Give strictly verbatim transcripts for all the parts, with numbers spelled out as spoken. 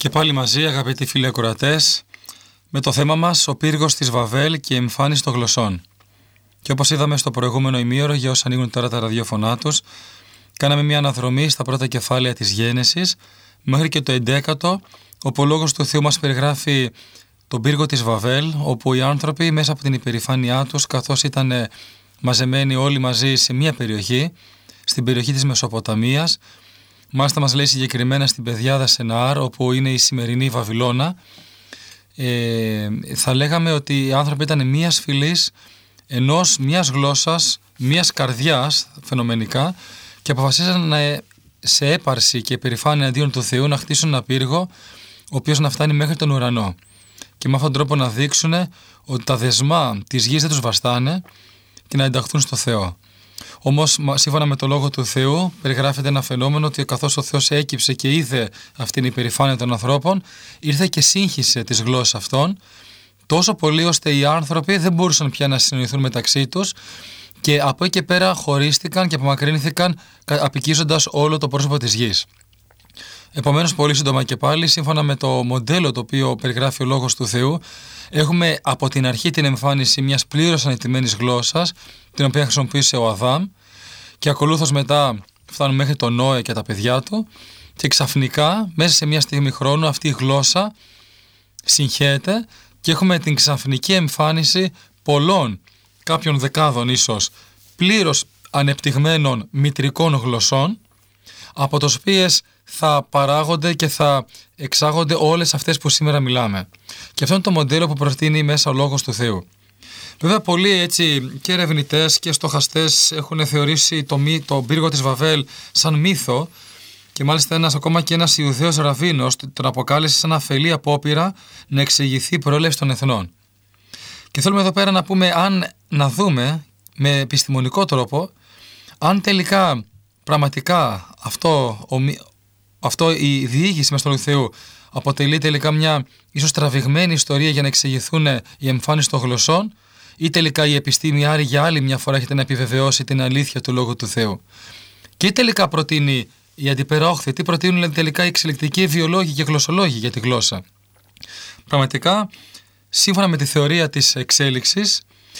Και πάλι μαζί, αγαπητοί φίλοι ακροατές, με το θέμα μας ο πύργος της Βαβέλ και η εμφάνιση των γλωσσών. Και όπως είδαμε στο προηγούμενο ημίωρο, για όσοι ανοίγουν τώρα τα ραδιόφωνά τους, κάναμε μια αναδρομή στα πρώτα κεφάλαια της Γένεσης μέχρι και το εντέκατο, όπου ο Λόγος του Θεού μας περιγράφει τον πύργο της Βαβέλ, όπου οι άνθρωποι μέσα από την υπερηφάνειά τους, καθώς ήταν μαζεμένοι όλοι μαζί σε μια περιοχή, στην περιοχή της Μεσοποταμίας, μάλιστα μας λέει συγκεκριμένα στην Πεδιάδα Σεναάρ, όπου είναι η σημερινή Βαβυλώνα, ε, θα λέγαμε ότι οι άνθρωποι ήταν μίας φυλής, ενός μίας γλώσσας, μίας καρδιάς φαινομενικά, και αποφασίσαν να, σε έπαρση και περηφάνεια αντίον του Θεού, να χτίσουν ένα πύργο ο οποίος να φτάνει μέχρι τον ουρανό, και με αυτόν τον τρόπο να δείξουν ότι τα δεσμά της γης δεν τους βαστάνε και να ενταχθούν στο Θεό. Όμως, σύμφωνα με το Λόγο του Θεού, περιγράφεται ένα φαινόμενο ότι καθώς ο Θεός έκυψε και είδε αυτήν η υπερηφάνεια των ανθρώπων, ήρθε και σύγχυσε τις γλώσσες αυτών τόσο πολύ ώστε οι άνθρωποι δεν μπορούσαν πια να συνοηθούν μεταξύ τους, και από εκεί και πέρα χωρίστηκαν και απομακρύνθηκαν, απικίζοντας όλο το πρόσωπο της γης. Επομένως, πολύ σύντομα και πάλι, σύμφωνα με το μοντέλο το οποίο περιγράφει ο Λόγος του Θεού, έχουμε από την αρχή την εμφάνιση μιας πλήρως ανεπτυγμένης γλώσσας, την οποία χρησιμοποίησε ο Αδάμ, και ακολούθως μετά φτάνουν μέχρι τον Νόε και τα παιδιά του, και ξαφνικά μέσα σε μια στιγμή χρόνου αυτή η γλώσσα συγχέεται και έχουμε την ξαφνική εμφάνιση πολλών, κάποιων δεκάδων ίσως, πλήρως ανεπτυγμένων μητρικών γλωσσών, από τις οποίες θα παράγονται και θα εξάγονται όλες αυτές που σήμερα μιλάμε. Και αυτό είναι το μοντέλο που προτείνει μέσα ο Λόγος του Θεού. Βέβαια, πολλοί έτσι και ερευνητές και στοχαστές έχουν θεωρήσει το, το πύργο της Βαβέλ σαν μύθο, και μάλιστα ένας ακόμα και ένας Ιουδαίος ραβίνος τον αποκάλεσε σαν αφελή απόπειρα να εξηγηθεί η προέλευση των εθνών. Και θέλουμε εδώ πέρα να πούμε, αν να δούμε με επιστημονικό τρόπο, αν τελικά πραγματικά αυτό, ο, αυτό η διήγηση μες στον Θεού αποτελεί τελικά μια ίσως τραβηγμένη ιστορία για να εξηγηθούν η εμφάνιση των γλωσσών, ή τελικά η επιστήμη άρη για άλλη μια φορά έχετε να επιβεβαιώσει την αλήθεια του Λόγου του Θεού. Και τελικά προτείνει η αντιπερόχθη, τι προτείνουν τελικά οι εξελικτικοί βιολόγοι και γλωσσολόγοι για τη γλώσσα. Πραγματικά, σύμφωνα με τη θεωρία της εξέλιξης,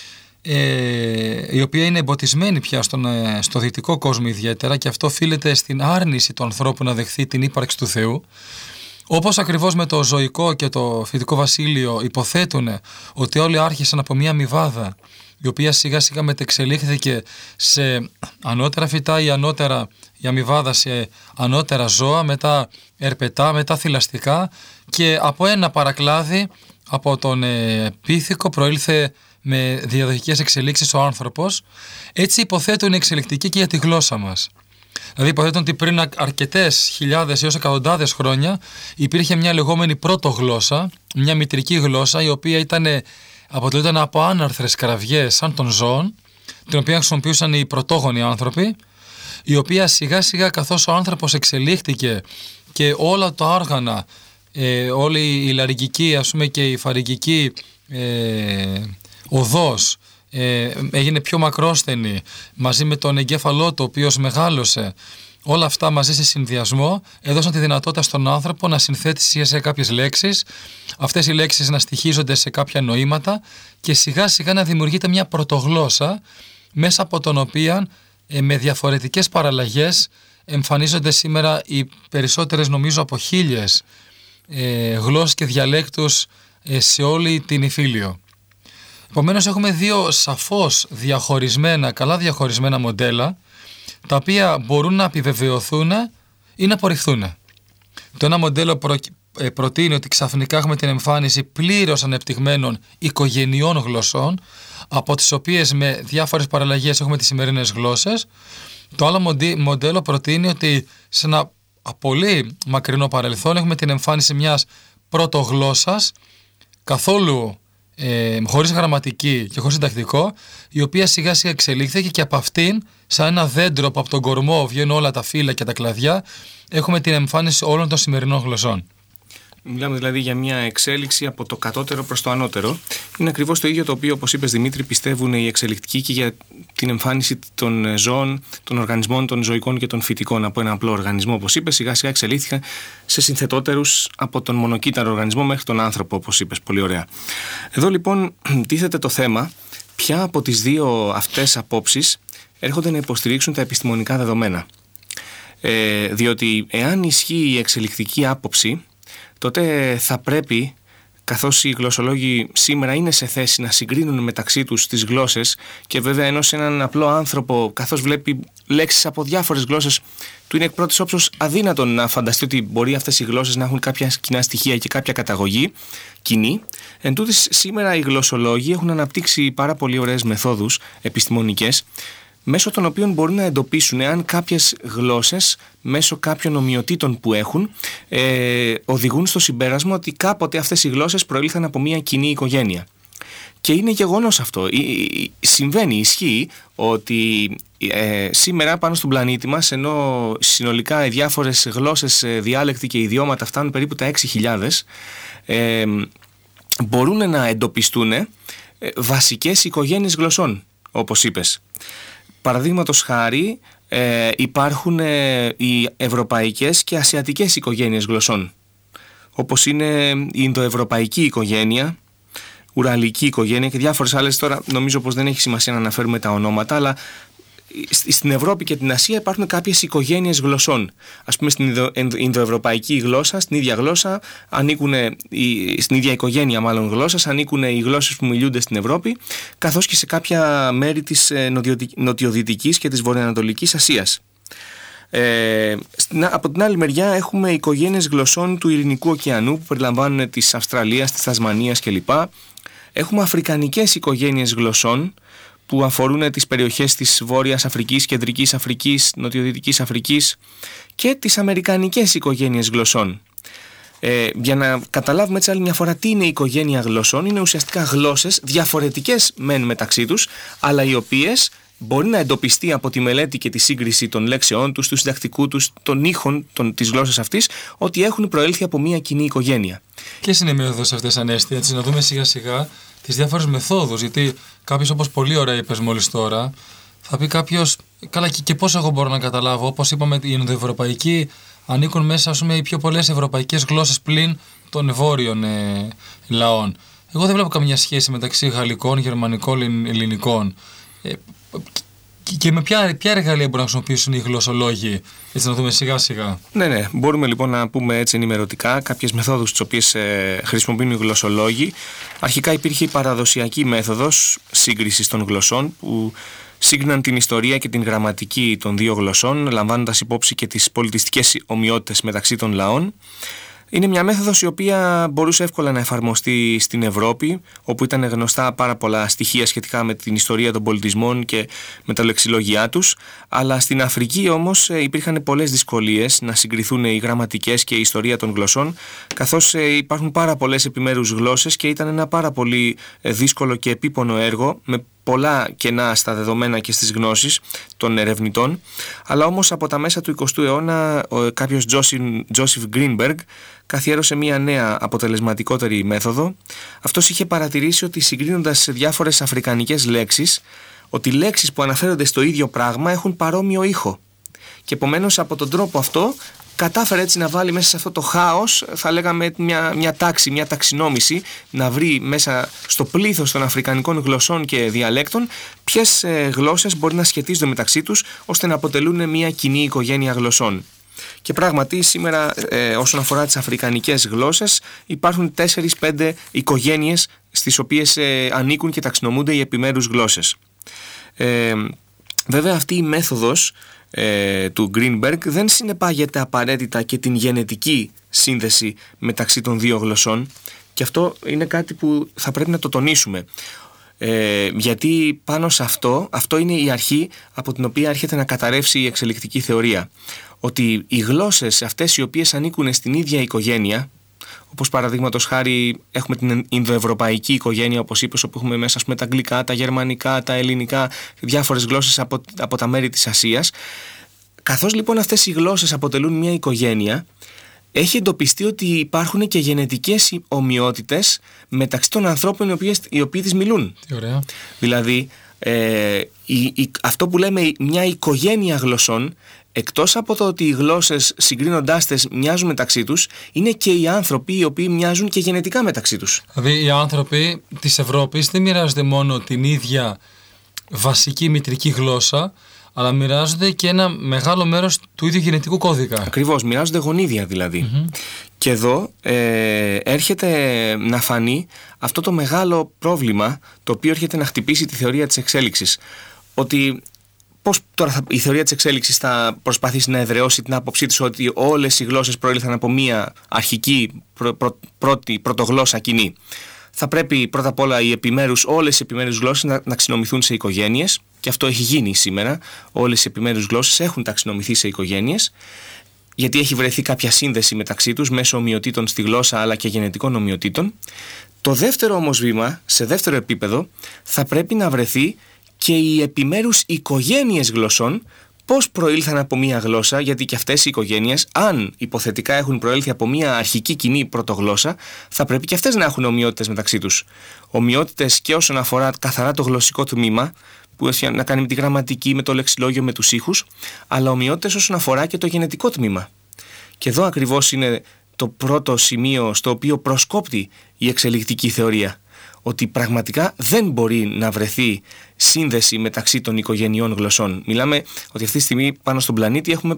ε, η οποία είναι εμποτισμένη πια στον, ε, στο δυτικό κόσμο ιδιαίτερα, και αυτό οφείλεται στην άρνηση του ανθρώπου να δεχθεί την ύπαρξη του Θεού, όπως ακριβώς με το ζωικό και το φυτικό βασίλειο υποθέτουν ότι όλοι άρχισαν από μια αμοιβάδα, η οποία σιγά σιγά μετεξελίχθηκε σε ανώτερα φυτά ή ανώτερα η αμοιβάδα σε ανώτερα ζώα, μετά ερπετά, μετά θηλαστικά, και από ένα παρακλάδι από τον ε, πίθηκο προήλθε με διαδοχικές εξελίξεις ο άνθρωπος. Έτσι υποθέτουν οι εξελικτικοί και για τη γλώσσα μας. Δηλαδή υποθέτουν ότι πριν αρκετές χιλιάδες έως εκατοντάδες χρόνια υπήρχε μια λεγόμενη πρωτογλώσσα, μια μητρική γλώσσα, η οποία ήταν, αποτελούνταν από άναρθρες κραυγές σαν των ζώων, την οποία χρησιμοποιούσαν οι πρωτόγονοι άνθρωποι, η οποία σιγά σιγά, καθώς ο άνθρωπος εξελίχθηκε και όλα τα όργανα, ε, όλη η λαρυγγική ας πούμε και η φαρυγγική ε, οδός ε, έγινε πιο μακρόσθενη, μαζί με τον εγκέφαλό του ο οποίος μεγάλωσε, όλα αυτά μαζί σε συνδυασμό έδωσαν τη δυνατότητα στον άνθρωπο να συνθέτει σε κάποιες λέξεις, αυτές οι λέξεις να στοιχίζονται σε κάποια νοήματα, και σιγά σιγά να δημιουργείται μια πρωτογλώσσα μέσα από τον οποία ε, με διαφορετικές παραλλαγές εμφανίζονται σήμερα οι περισσότερες, νομίζω από χίλιες ε, γλώσσες και διαλέκτους ε, σε όλη την Ιφίλιο. Επομένως έχουμε δύο σαφώς διαχωρισμένα, καλά διαχωρισμένα μοντέλα, τα οποία μπορούν να επιβεβαιωθούν ή να απορριφθούν. Το ένα μοντέλο προ, ε, προτείνει ότι ξαφνικά έχουμε την εμφάνιση πλήρως ανεπτυγμένων οικογενειών γλωσσών, από τις οποίες με διάφορες παραλλαγές έχουμε τις σημερινές γλώσσες. Το άλλο μοντέλο προτείνει ότι σε ένα πολύ μακρινό παρελθόν έχουμε την εμφάνιση μιας πρωτογλώσσας, καθόλου ε, χωρίς γραμματική και χωρίς συντακτικό, η οποία σιγά σιγά εξελίχθηκε, και από αυτήν, σαν ένα δέντρο που από τον κορμό βγαίνουν όλα τα φύλλα και τα κλαδιά, έχουμε την εμφάνιση όλων των σημερινών γλωσσών. Μιλάμε δηλαδή για μια εξέλιξη από το κατώτερο προς το ανώτερο. Είναι ακριβώς το ίδιο το οποίο, όπως είπες Δημήτρη, πιστεύουν οι εξελικτικοί και για την εμφάνιση των ζώων, των οργανισμών, των ζωικών και των φυτικών. Από ένα απλό οργανισμό, όπως είπες, σιγά σιγά εξελίχθηκαν σε συνθετότερους από τον μονοκύτταρο οργανισμό μέχρι τον άνθρωπο, όπως είπες. Πολύ ωραία. Εδώ λοιπόν τίθεται το θέμα ποια από τις δύο αυτές απόψεις έρχονται να υποστηρίξουν τα επιστημονικά δεδομένα. Ε, διότι εάν ισχύει η εξελικτική άποψη, τότε θα πρέπει, καθώς οι γλωσσολόγοι σήμερα είναι σε θέση να συγκρίνουν μεταξύ τους τις γλώσσες και βέβαια ενώ σε έναν απλό άνθρωπο, καθώς βλέπει λέξεις από διάφορες γλώσσες, του είναι εκ πρώτης όψεως αδύνατον να φανταστεί ότι μπορεί αυτές οι γλώσσες να έχουν κάποια κοινά στοιχεία και κάποια καταγωγή κοινή. Εν τούτης, σήμερα οι γλωσσολόγοι έχουν αναπτύξει πάρα πολύ ωραίες μεθόδους επιστημονικές, μέσω των οποίων μπορούν να εντοπίσουν εάν κάποιες γλώσσες, μέσω κάποιων ομοιοτήτων που έχουν, ε, οδηγούν στο συμπέρασμα ότι κάποτε αυτές οι γλώσσες προήλθαν από μια κοινή οικογένεια. Και είναι γεγονός αυτό. Συμβαίνει, ισχύει ότι ε, σήμερα πάνω στον πλανήτη μας, ενώ συνολικά οι διάφορες γλώσσες, διάλεκτοι και ιδιώματα φτάνουν περίπου τα έξι χιλιάδες, ε, μπορούν να εντοπιστούν ε, βασικές οικογένειες γλωσσών, όπως είπες. Παραδείγματος χάρη, ε, υπάρχουν ε, οι ευρωπαϊκές και ασιατικές οικογένειες γλωσσών, όπως είναι η Ινδοευρωπαϊκή οικογένεια, Ουραλική οικογένεια και διάφορες άλλες. Τώρα νομίζω πως δεν έχει σημασία να αναφέρουμε τα ονόματα, αλλά στην Ευρώπη και την Ασία υπάρχουν κάποιες οικογένειες γλωσσών. Ας πούμε στην Ινδο, Ινδοευρωπαϊκή γλώσσα, στην ίδια γλώσσα ανήκουν, στην ίδια οικογένεια μάλλον γλώσσας, ανήκουν οι γλώσσες που μιλούνται στην Ευρώπη, καθώς και σε κάποια μέρη της νοτιοδυτικής και της βορειοανατολικής Ασίας. Ε, από την άλλη μεριά έχουμε οικογένειες γλωσσών του Ειρηνικού ωκεανού που περιλαμβάνουν της Αυστραλίας, της Τασμανίας κλπ. Έχουμε αφρικανικές οικογένειες γλωσσών που αφορούν τις περιοχές της Βόρειας Αφρικής, Κεντρικής Αφρικής, Νοτιοδυτικής Αφρικής και τις αμερικανικές οικογένειες γλωσσών. Ε, για να καταλάβουμε έτσι άλλη μια φορά τι είναι η οικογένεια γλωσσών, είναι ουσιαστικά γλώσσες διαφορετικές μεν μεταξύ τους, αλλά οι οποίες μπορεί να εντοπιστεί από τη μελέτη και τη σύγκριση των λέξεών τους, του συντακτικού τους, των ήχων των, της γλώσσας αυτής, ότι έχουν προέλθει από μια κοινή οικογένεια. Ποιες είναι οι μέθοδος αυτές, Ανέστη, έτσι να δούμε σιγά σιγά τις διάφορες μεθόδους, γιατί κάποιος, όπως πολύ ωραία είπες μόλις τώρα, θα πει κάποιος, καλά και, και πώς εγώ μπορώ να καταλάβω, όπως είπαμε οι Ινδοευρωπαϊκοί ανήκουν μέσα ας πούμε, οι πιο πολλές ευρωπαϊκές γλώσσες πλην των βόρειων ε, λαών. Εγώ δεν βλέπω καμία σχέση μεταξύ γαλλικών, γερμανικών, ελληνικών. Ε, και με ποια, ποια εργαλεία μπορούν να χρησιμοποιήσουν οι γλωσσολόγοι, έτσι να δούμε σιγά σιγά. Ναι, ναι. Μπορούμε λοιπόν να πούμε έτσι ενημερωτικά κάποιες μεθόδους τις οποίες ε, χρησιμοποιούν οι γλωσσολόγοι. Αρχικά υπήρχε η παραδοσιακή μέθοδος σύγκρισης των γλωσσών που σύγκριναν την ιστορία και την γραμματική των δύο γλωσσών, λαμβάνοντας υπόψη και τις πολιτιστικές ομοιότητες μεταξύ των λαών. Είναι μια μέθοδος η οποία μπορούσε εύκολα να εφαρμοστεί στην Ευρώπη, όπου ήταν γνωστά πάρα πολλά στοιχεία σχετικά με την ιστορία των πολιτισμών και με τα λεξιλόγια τους, αλλά στην Αφρική όμως υπήρχαν πολλές δυσκολίες να συγκριθούν οι γραμματικές και η ιστορία των γλωσσών, καθώς υπάρχουν πάρα πολλές επιμέρους γλώσσες και ήταν ένα πάρα πολύ δύσκολο και επίπονο έργο με πολλά κενά στα δεδομένα και στις γνώσεις των ερευνητών, αλλά όμως από τα μέσα του εικοστού αιώνα ο κάποιος Joseph Greenberg καθιέρωσε μια νέα αποτελεσματικότερη μέθοδο. Αυτός είχε παρατηρήσει ότι συγκρίνοντας διάφορες αφρικανικές λέξεις, ότι λέξεις που αναφέρονται στο ίδιο πράγμα έχουν παρόμοιο ήχο. Και επομένως από τον τρόπο αυτό κατάφερε έτσι να βάλει μέσα σε αυτό το χάος, θα λέγαμε μια, μια τάξη, μια ταξινόμηση, να βρει μέσα στο πλήθος των αφρικανικών γλωσσών και διαλέκτων ποιες ε, γλώσσες μπορεί να σχετίζονται μεταξύ τους ώστε να αποτελούν μια κοινή οικογένεια γλωσσών. Και πράγματι σήμερα ε, όσον αφορά τις αφρικανικές γλώσσες υπάρχουν τέσσερις πέντε οικογένειες στις οποίες ε, ανήκουν και ταξινομούνται οι επιμέρους γλώσσες. Ε, βέβαια αυτή η μέθοδος ε, του Greenberg δεν συνεπάγεται απαραίτητα και την γενετική σύνδεση μεταξύ των δύο γλωσσών, και αυτό είναι κάτι που θα πρέπει να το τονίσουμε. Ε, γιατί πάνω σε αυτό, αυτό είναι η αρχή από την οποία έρχεται να καταρρεύσει η εξελικτική θεωρία. Ότι οι γλώσσες αυτές οι οποίες ανήκουν στην ίδια οικογένεια, όπως παραδείγματος χάρη έχουμε την Ινδοευρωπαϊκή οικογένεια, όπως είπες, όπου έχουμε μέσα ας πούμε, τα αγγλικά, τα γερμανικά, τα ελληνικά, διάφορες γλώσσες από, από τα μέρη της Ασίας. Καθώς λοιπόν αυτές οι γλώσσες αποτελούν μια οικογένεια, έχει εντοπιστεί ότι υπάρχουν και γενετικές ομοιότητες μεταξύ των ανθρώπων οι οποίοι, οι οποίοι τις μιλούν. Τι ωραία. Δηλαδή, ε, η, η, αυτό που λέμε μια οικογένεια γλωσσών, εκτός από το ότι οι γλώσσες συγκρίνοντάς τες μοιάζουν μεταξύ τους, είναι και οι άνθρωποι οι οποίοι μοιάζουν και γενετικά μεταξύ τους. Δηλαδή οι άνθρωποι της Ευρώπης δεν μοιράζονται μόνο την ίδια βασική μητρική γλώσσα, αλλά μοιράζονται και ένα μεγάλο μέρος του ίδιου γενετικού κώδικα. Ακριβώς, μοιράζονται γονίδια δηλαδή. Mm-hmm. Και εδώ ε, έρχεται να φανεί αυτό το μεγάλο πρόβλημα το οποίο έρχεται να χτυπήσει τη θεωρία της εξέλιξης. Ότι πώς τώρα θα, η θεωρία της εξέλιξης θα προσπαθήσει να εδραιώσει την άποψή της ότι όλες οι γλώσσες προήλθαν από μία αρχική πρω, πρω, πρώτη πρωτογλώσσα κοινή. Θα πρέπει πρώτα απ' όλα οι επιμέρους, όλες οι επιμέρους γλώσσες να, να ταξινομηθούν σε οικογένειες, και αυτό έχει γίνει σήμερα. Όλες οι επιμέρους γλώσσες έχουν ταξινομηθεί σε οικογένειες, γιατί έχει βρεθεί κάποια σύνδεση μεταξύ τους μέσω ομοιοτήτων στη γλώσσα αλλά και γενετικών ομοιοτήτων. Το δεύτερο όμως βήμα, σε δεύτερο επίπεδο, θα πρέπει να βρεθεί και οι επιμέρους οικογένειες γλωσσών πώς προήλθαν από μία γλώσσα, γιατί και αυτές οι οικογένειες, αν υποθετικά έχουν προέλθει από μία αρχική κοινή πρωτογλώσσα, θα πρέπει και αυτές να έχουν ομοιότητες μεταξύ τους. Ομοιότητες και όσον αφορά καθαρά το γλωσσικό τμήμα, που έχει να κάνει με τη γραμματική, με το λεξιλόγιο, με τους ήχους, αλλά ομοιότητες όσον αφορά και το γενετικό τμήμα. Και εδώ ακριβώς είναι το πρώτο σημείο στο οποίο προσκόπτει η εξελικτική θεωρία. Ότι πραγματικά δεν μπορεί να βρεθεί σύνδεση μεταξύ των οικογενειών γλωσσών. Μιλάμε ότι αυτή τη στιγμή πάνω στον πλανήτη έχουμε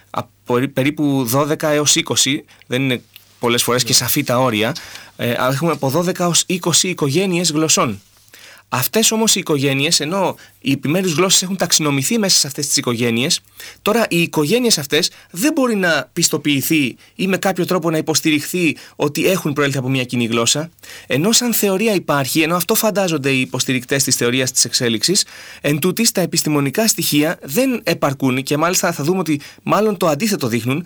περίπου δώδεκα έως είκοσι, δεν είναι πολλές φορές και σαφή τα όρια, έχουμε από δώδεκα έως είκοσι οικογένειες γλωσσών. Αυτές όμως οι οικογένειες, ενώ οι επιμέρους γλώσσες έχουν ταξινομηθεί μέσα σε αυτές τις οικογένειες, τώρα οι οικογένειες αυτές δεν μπορεί να πιστοποιηθεί ή με κάποιο τρόπο να υποστηριχθεί ότι έχουν προέλθει από μια κοινή γλώσσα, ενώ σαν θεωρία υπάρχει, ενώ αυτό φαντάζονται οι υποστηρικτές της θεωρίας της εξέλιξης, εν τούτης τα επιστημονικά στοιχεία δεν επαρκούν, και μάλιστα θα δούμε ότι μάλλον το αντίθετο δείχνουν,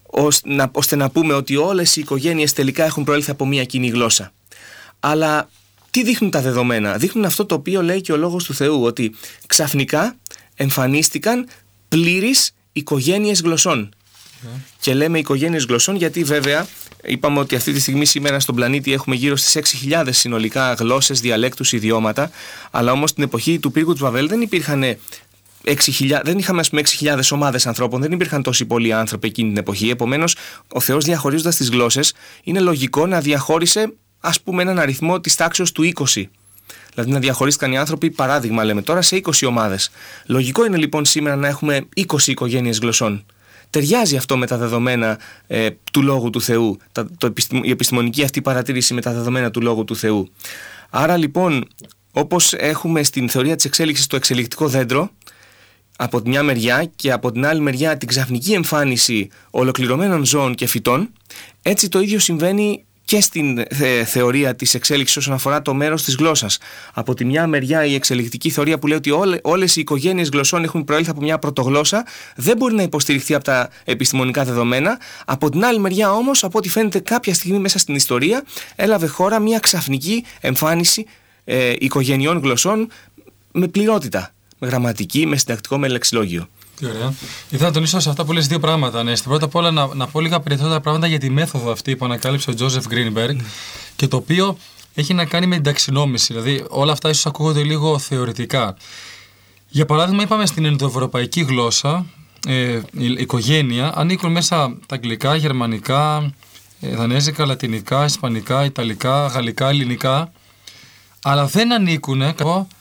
ώστε να πούμε ότι όλες οι οικογένειες τελικά έχουν προέλθει από μια κοινή γλώσσα. Αλλά τι δείχνουν τα δεδομένα? Δείχνουν αυτό το οποίο λέει και ο Λόγος του Θεού, ότι ξαφνικά εμφανίστηκαν πλήρεις οικογένειες γλωσσών. Yeah. Και λέμε οικογένειες γλωσσών γιατί βέβαια είπαμε ότι αυτή τη στιγμή σήμερα στον πλανήτη έχουμε γύρω στις έξι χιλιάδες συνολικά γλώσσες, διαλέκτους, ιδιώματα, αλλά όμως στην εποχή του πύργου του Βαβέλ δεν υπήρχαν έξι χιλιάδες, δεν είχαμε ας πούμε έξι χιλιάδες ομάδες ανθρώπων, δεν υπήρχαν τόσοι πολλοί άνθρωποι εκείνη την εποχή. Επομένως, ο Θεός διαχωρίζοντας τις γλώσσες είναι λογικό να διαχώρισε, ας πούμε, έναν αριθμό της τάξης του είκοσι. Δηλαδή να διαχωρίστηκαν οι άνθρωποι, παράδειγμα λέμε τώρα, σε είκοσι ομάδες. Λογικό είναι λοιπόν σήμερα να έχουμε είκοσι οικογένειες γλωσσών. Ταιριάζει αυτό με τα δεδομένα ε, του Λόγου του Θεού, τα, το επιστημο, η επιστημονική αυτή παρατήρηση με τα δεδομένα του Λόγου του Θεού. Άρα λοιπόν, όπως έχουμε στην θεωρία της εξέλιξης το εξελικτικό δέντρο, από τη μια μεριά, και από την άλλη μεριά την ξαφνική εμφάνιση ολοκληρωμένων ζώων και φυτών, έτσι το ίδιο συμβαίνει και στην θε, θεωρία της εξέλιξης όσον αφορά το μέρος της γλώσσας. Από τη μια μεριά η εξελικτική θεωρία που λέει ότι όλε, όλες οι οικογένειες γλωσσών έχουν προέλθει από μια πρωτογλώσσα δεν μπορεί να υποστηριχθεί από τα επιστημονικά δεδομένα. Από την άλλη μεριά όμως, από ό,τι φαίνεται κάποια στιγμή μέσα στην ιστορία, έλαβε χώρα μια ξαφνική εμφάνιση ε, οικογενειών γλωσσών με πληρότητα, με γραμματική, με συντακτικό, με λεξιλόγιο. Τι ωραία. Ήθελα να τονίσω σε αυτά που λες δύο πράγματα. Ναι. Στην πρώτα απ' όλα να, να πω λίγα περισσότερα πράγματα για τη μέθοδο αυτή που ανακάλυψε ο Τζόζεφ Γκρίνμπεργκ mm. και το οποίο έχει να κάνει με την ταξινόμηση. Δηλαδή, όλα αυτά ίσως ακούγονται λίγο θεωρητικά. Για παράδειγμα, είπαμε στην ενδοευρωπαϊκή γλώσσα, ε, η οικογένεια, ανήκουν μέσα τα αγγλικά, γερμανικά, ε, δανέζικα, λατινικά, ισπανικά, ιταλικά, γαλλικά, ελληνικά, αλλά δεν ανήκουν ε,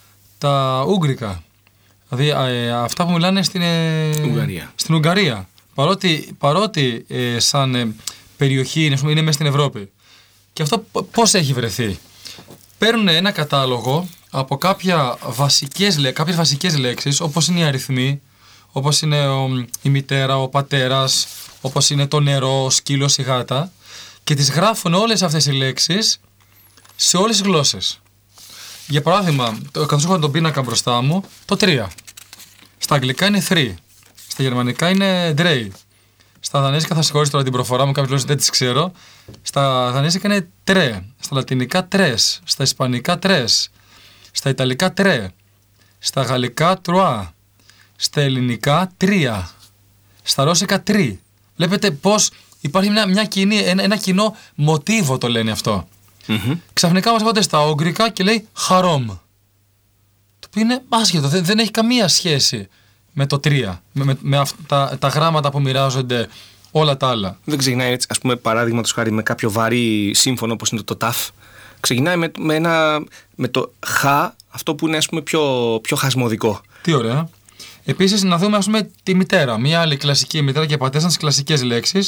τα ούγγρικα. Δηλαδή ε, αυτά που μιλάνε στην, ε, Ουγγαρία. στην Ουγγαρία. Παρότι, παρότι ε, σαν ε, περιοχή είναι, είναι μέσα στην Ευρώπη. Και αυτό πώς έχει βρεθεί? Παίρνουν ένα κατάλογο από κάποια βασικές, κάποιες βασικές λέξεις, όπως είναι οι αριθμοί, όπως είναι ο, η μητέρα, ο πατέρας, όπως είναι το νερό, ο σκύλος, η γάτα, και τις γράφουν όλες αυτές οι λέξεις σε όλες τις γλώσσες. Για παράδειγμα, καθώς έχω τον πίνακα μπροστά μου, το τρία. Στα αγγλικά είναι three. Στα γερμανικά είναι drei. Στα δανέζικα, θα συγχωρήσω τώρα την προφορά μου, κάποιες γλώσσες δεν τις ξέρω. Στα δανέζικα είναι tre. Στα λατινικά tres. Στα ισπανικά tres. Στα ιταλικά tre. Στα γαλλικά trois. Στα ελληνικά τρία. Στα ρώσικα τρι. Βλέπετε πώς Υπάρχει μια, μια κοινή, ένα, ένα κοινό μοτίβο, το λένε αυτό. Mm-hmm. Ξαφνικά μας έρχονται στα Ούγγρικα και λέει χαρόμ. Το οποίο είναι άσχετο, δεν, δεν έχει καμία σχέση με το τρία, με, με, με αυτά, τα γράμματα που μοιράζονται όλα τα άλλα. Δεν ξεκινάει έτσι, ας πούμε, παράδειγματος χάρη με κάποιο βαρύ σύμφωνο όπως είναι το, το ταφ. Ξεκινάει με, με, ένα, με το χ, αυτό που είναι, ας πούμε, πιο, πιο χασμωδικό. Τι ωραία. Επίσης, να δούμε, ας πούμε, τη μητέρα. Μια άλλη κλασική μητέρα και πατέρα, τις κλασικές λέξεις.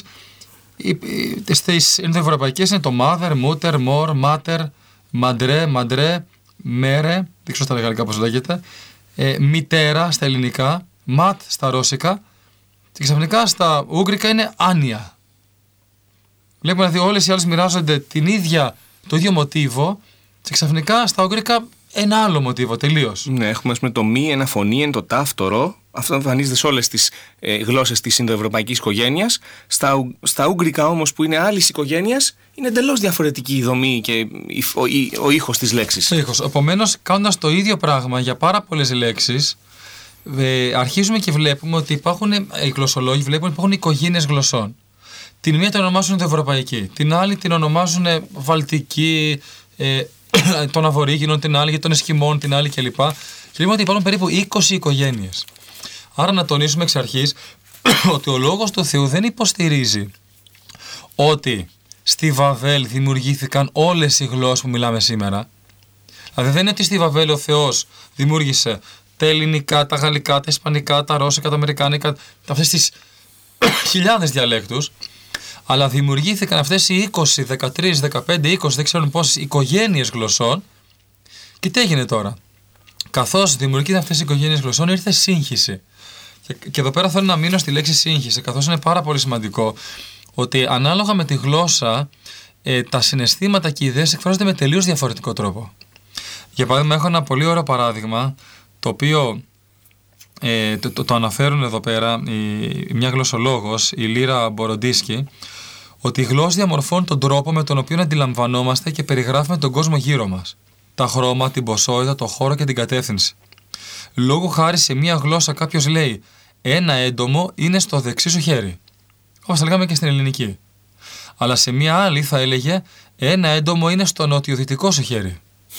Στις ενδοευρωπαϊκές είναι το mother, mutter, more, mater, mandre, mandre, mere, δεν ξέρω στα γαλλικά πώς λέγεται, ε, μητέρα στα ελληνικά, mat στα ρώσικα και ξαφνικά στα ούγγρικα είναι άνοια. Βλέπουμε δηλαδή όλες οι άλλες μοιράζονται την ίδια, το ίδιο μοτίβο και ξαφνικά στα ούγγρικα ένα άλλο μοτίβο τελείως. Ναι, έχουμε ας πούμε το μη, ένα φωνή, το ταφ, το ρο. Αυτό εμφανίζεται σε όλες τις ε, γλώσσες της Ινδοευρωπαϊκής οικογένειας. Στα, στα Ούγγρικα όμως, που είναι άλλης οικογένειας, είναι εντελώς διαφορετική η δομή και ο, ο, ο ήχος της λέξης. Ο ήχος. Επομένως, κάνοντας το ίδιο πράγμα για πάρα πολλές λέξεις, ε, αρχίζουμε και βλέπουμε ότι υπάρχουν, ε, οι γλωσσολόγοι βλέπουν ότι υπάρχουν οικογένειες γλωσσών. Την μία την ονομάζουν Ινδοευρωπαϊκή, την άλλη την ονομάζουν Βαλτική, ε, των Αβορίγινων, την άλλη για των Εσκιμών, την άλλη κλπ. Και λέμε ότι υπάρχουν περίπου είκοσι οικογένειες. Άρα να τονίσουμε εξ αρχής ότι ο λόγος του Θεού δεν υποστηρίζει ότι στη Βαβέλ δημιουργήθηκαν όλες οι γλώσσες που μιλάμε σήμερα. Δηλαδή δεν είναι ότι στη Βαβέλ ο Θεός δημιούργησε τα ελληνικά, τα γαλλικά, τα ισπανικά, τα ρώσικα, τα αμερικάνικα, αυτές τις χιλιάδες διαλέκτους, αλλά δημιουργήθηκαν αυτές οι είκοσι, δεκατρείς, δεκαπέντε, είκοσι, δεν ξέρουν πόσες οικογένειες γλωσσών. Και τι έγινε τώρα? Καθώς δημιουργήθηκαν αυτές οι οικογένειες γλωσσών, ήρθε σύγχυση. Και, και εδώ πέρα θέλω να μείνω στη λέξη σύγχυση, καθώς είναι πάρα πολύ σημαντικό ότι ανάλογα με τη γλώσσα, ε, τα συναισθήματα και οι ιδέες εκφράζονται με τελείως διαφορετικό τρόπο. Για παράδειγμα, έχω ένα πολύ ωραίο παράδειγμα, το οποίο ε, το, το, το αναφέρουν εδώ πέρα η, μια γλωσσολόγος, η Λίρα Μποροντίσκι, ότι η γλώσσα διαμορφώνει τον τρόπο με τον οποίο αντιλαμβανόμαστε και περιγράφουμε τον κόσμο γύρω μας. Τα χρώματα, την ποσότητα, το χώρο και την κατεύθυνση. Λόγου χάρη σε μία γλώσσα κάποιος λέει ένα έντομο είναι στο δεξί σου χέρι. Όπως θα λέγαμε και στην ελληνική. Αλλά σε μία άλλη θα έλεγε ένα έντομο είναι στο νοτιοδυτικό σου χέρι.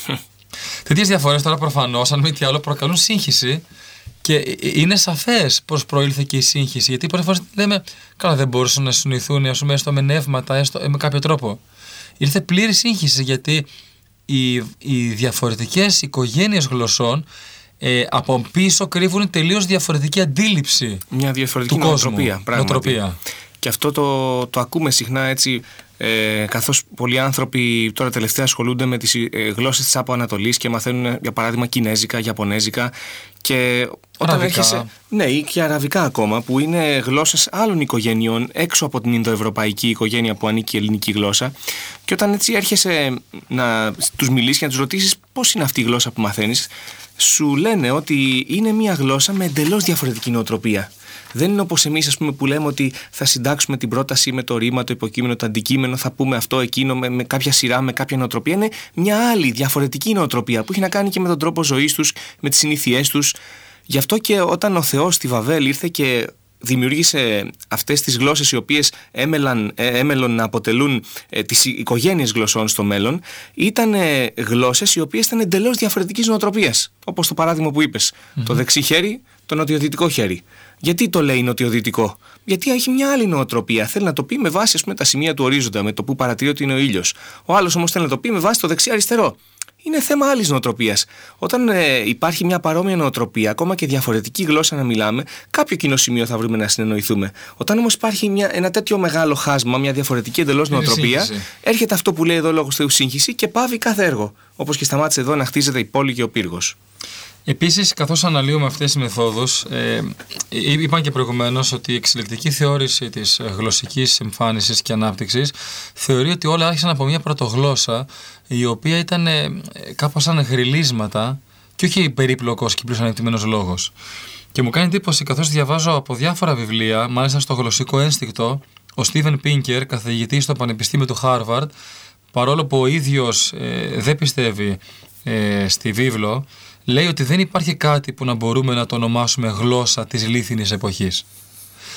Τέτοιες διαφορές τώρα προφανώς, αν μη τι άλλο, προκαλούν σύγχυση και είναι σαφές πώς προήλθε και η σύγχυση. Γιατί πολλές φορές λέμε, καλά, δεν μπορούσαν να συνοηθούν, ας πούμε, έστω με νεύματα, έστω με κάποιο τρόπο. Ήρθε πλήρη σύγχυση γιατί οι, οι διαφορετικές οικογένειες γλωσσών ε, από πίσω κρύβουν τελείως διαφορετική αντίληψη. Μια διαφορετική του νοοτροπία, κόσμου, νοοτροπία. Και αυτό το, το ακούμε συχνά έτσι, ε, καθώς πολλοί άνθρωποι τώρα τελευταία ασχολούνται με τις ε, γλώσσες της από Ανατολής και μαθαίνουν, για παράδειγμα, Κινέζικα, Ιαπωνέζικα και όταν αραβικά. έρχεσαι, ναι, ή και αραβικά ακόμα, που είναι γλώσσες άλλων οικογενειών έξω από την Ινδοευρωπαϊκή οικογένεια που ανήκει η ελληνική γλώσσα, και όταν έτσι έρχεσαι να τους μιλήσεις και να τους ρωτήσεις πώς είναι αυτή η γλώσσα που μαθαίνεις, σου λένε ότι είναι μια γλώσσα με εντελώς διαφορετική νοοτροπία. Δεν είναι όπως εμείς, ας πούμε, που λέμε ότι θα συντάξουμε την πρόταση με το ρήμα, το υποκείμενο, το αντικείμενο, θα πούμε αυτό, εκείνο, με, με κάποια σειρά, με κάποια νοοτροπία. Είναι μια άλλη διαφορετική νοοτροπία που έχει να κάνει και με τον τρόπο ζωής τους, με τις συνήθειές τους. Γι' αυτό και όταν ο Θεός στη Βαβέλ ήρθε και δημιούργησε αυτές τις γλώσσες οι οποίες έμελαν, έμελαν να αποτελούν ε, τις οικογένειες γλωσσών στο μέλλον, ήταν ε, γλώσσες οι οποίες ήταν εντελώς διαφορετικής νοοτροπίας. Όπως το παράδειγμα που είπες, mm-hmm. το δεξί χέρι, το νοτιοδυτικό χέρι. Γιατί το λέει νοτιοδυτικό? Γιατί έχει μια άλλη νοοτροπία. Θέλει να το πει με βάση, ας πούμε, τα σημεία του ορίζοντα, με το που παρατηρεί ότι είναι ο ήλιος. Ο άλλος όμως θέλει να το πει με βάση το δεξί-αριστερό. Είναι θέμα άλλης νοοτροπίας. Όταν ε, υπάρχει μια παρόμοια νοοτροπία, ακόμα και διαφορετική γλώσσα να μιλάμε, κάποιο κοινό σημείο θα βρούμε να συνεννοηθούμε. Όταν όμως υπάρχει μια, ένα τέτοιο μεγάλο χάσμα, μια διαφορετική εντελώς νοοτροπία, σύγχυση. Έρχεται αυτό που λέει εδώ λόγος Θεού σύγχυση και πάβει κάθε έργο. Όπως και σταμάτησε εδώ να χτίζεται η πόλη και ο πύργος. Επίσης, καθώς αναλύουμε αυτές τις μεθόδους, ε, είπαν και προηγουμένως ότι η εξελικτική θεώρηση της γλωσσικής εμφάνισης και ανάπτυξης θεωρεί ότι όλα άρχισαν από μια πρωτογλώσσα η οποία ήταν ε, κάπως σαν γριλίσματα και όχι περίπλοκος και πλήρως ανεπτυγμένος λόγος. Και μου κάνει εντύπωση, καθώς διαβάζω από διάφορα βιβλία, μάλιστα στο γλωσσικό ένστικτο, ο Στίβεν Πίνκερ, καθηγητής στο Πανεπιστήμιο του Χάρβαρντ, παρόλο που ο ίδιος ε, δεν πιστεύει ε, στη βίβλο, λέει ότι δεν υπάρχει κάτι που να μπορούμε να το ονομάσουμε γλώσσα της λίθινης εποχής.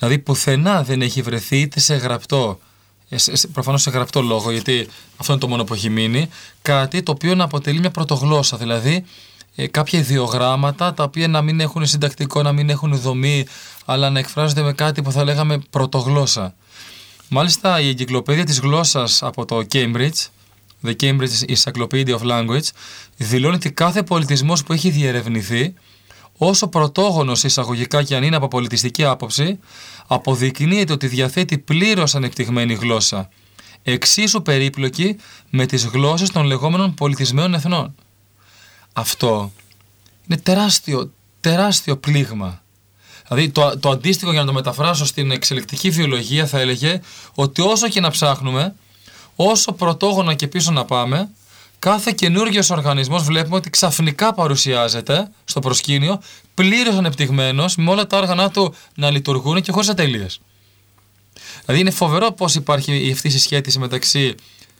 Δηλαδή πουθενά δεν έχει βρεθεί είτε σε γραπτό, προφανώς σε γραπτό λόγο, γιατί αυτό είναι το μόνο που έχει μείνει, κάτι το οποίο να αποτελεί μια πρωτογλώσσα, δηλαδή ε, κάποια ιδιογράμματα τα οποία να μην έχουν συντακτικό, να μην έχουν δομή, αλλά να εκφράζονται με κάτι που θα λέγαμε πρωτογλώσσα. Μάλιστα η εγκυκλοπαίδεια της γλώσσας από το Cambridge, The Cambridge Encyclopedia of Language, δηλώνει ότι κάθε πολιτισμός που έχει διερευνηθεί, όσο πρωτόγονος εισαγωγικά και αν είναι από πολιτιστική άποψη, αποδεικνύεται ότι διαθέτει πλήρως ανεπτυγμένη γλώσσα, εξίσου περίπλοκη με τις γλώσσες των λεγόμενων πολιτισμένων εθνών. Αυτό είναι τεράστιο, τεράστιο πλήγμα. Δηλαδή το, το αντίστοιχο, για να το μεταφράσω στην εξελικτική βιολογία, θα έλεγε ότι όσο και να ψάχνουμε, όσο πρωτόγωνα και πίσω να πάμε, κάθε καινούριος οργανισμός βλέπουμε ότι ξαφνικά παρουσιάζεται στο προσκήνιο πλήρως ανεπτυγμένος, με όλα τα όργανα του να λειτουργούν και χωρίς ατέλειες. Δηλαδή είναι φοβερό πώς υπάρχει αυτή η συσχέτιση μεταξύ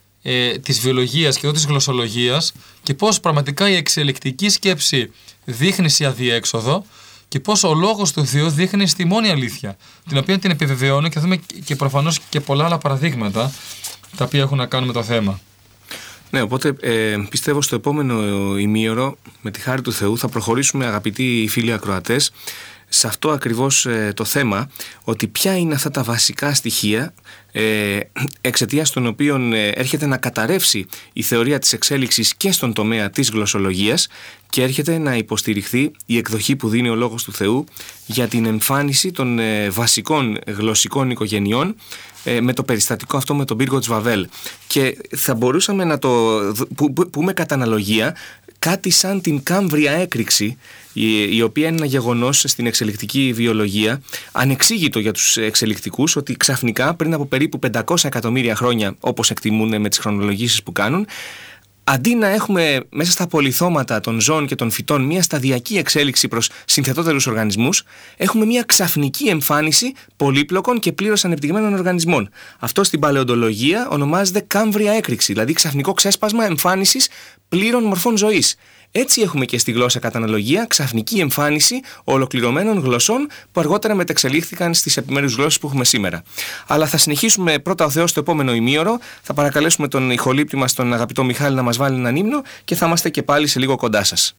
ε, της βιολογίας και εδώ της γλωσσολογίας και πώς πραγματικά η εξελικτική σκέψη δείχνει σε αδιέξοδο και πώς ο λόγος του Θεού δείχνει στη μόνη αλήθεια, την οποία την επιβεβαιώνει, και θα δούμε και προφανώς και πολλά άλλα παραδείγματα τα οποία έχουν να κάνουν με το θέμα. Ναι, οπότε ε, πιστεύω στο επόμενο ημίωρο, με τη χάρη του Θεού, θα προχωρήσουμε, αγαπητοί φίλοι ακροατές, σε αυτό ακριβώς ε, το θέμα, ότι ποια είναι αυτά τα βασικά στοιχεία ε, εξαιτίας των οποίων ε, έρχεται να καταρρεύσει η θεωρία της εξέλιξης και στον τομέα της γλωσσολογίας και έρχεται να υποστηριχθεί η εκδοχή που δίνει ο Λόγος του Θεού για την εμφάνιση των ε, βασικών γλωσσικών οικογενειών ε, με το περιστατικό αυτό με τον πύργο της Βαβέλ. Και θα μπορούσαμε να το πούμε κατά αναλογία κάτι σαν την Κάμβρια έκρηξη, η, η οποία είναι ένα γεγονός στην εξελικτική βιολογία, ανεξήγητο για τους εξελικτικούς, ότι ξαφνικά πριν από περίπου πεντακόσια εκατομμύρια χρόνια, όπως εκτιμούν με τις χρονολογήσεις που κάνουν, αντί να έχουμε μέσα στα πολυθώματα των ζώων και των φυτών μια σταδιακή εξέλιξη προς συνθετότερους οργανισμούς, έχουμε μια ξαφνική εμφάνιση πολύπλοκων και πλήρως ανεπτυγμένων οργανισμών. Αυτό στην παλαιοντολογία ονομάζεται Κάμβρια έκρηξη, δηλαδή ξαφνικό ξέσπασμα εμφάνισης πλήρων μορφών ζωής. Έτσι έχουμε και στη γλώσσα κατά αναλογία ξαφνική εμφάνιση ολοκληρωμένων γλωσσών που αργότερα μεταξελίχθηκαν στις επιμέρους γλώσσες που έχουμε σήμερα. Αλλά θα συνεχίσουμε πρώτα ο Θεός στο επόμενο ημίωρο. Θα παρακαλέσουμε τον ηχολήπτη μας, τον αγαπητό Μιχάλη, να μας βάλει έναν ύμνο και θα είμαστε και πάλι σε λίγο κοντά σας.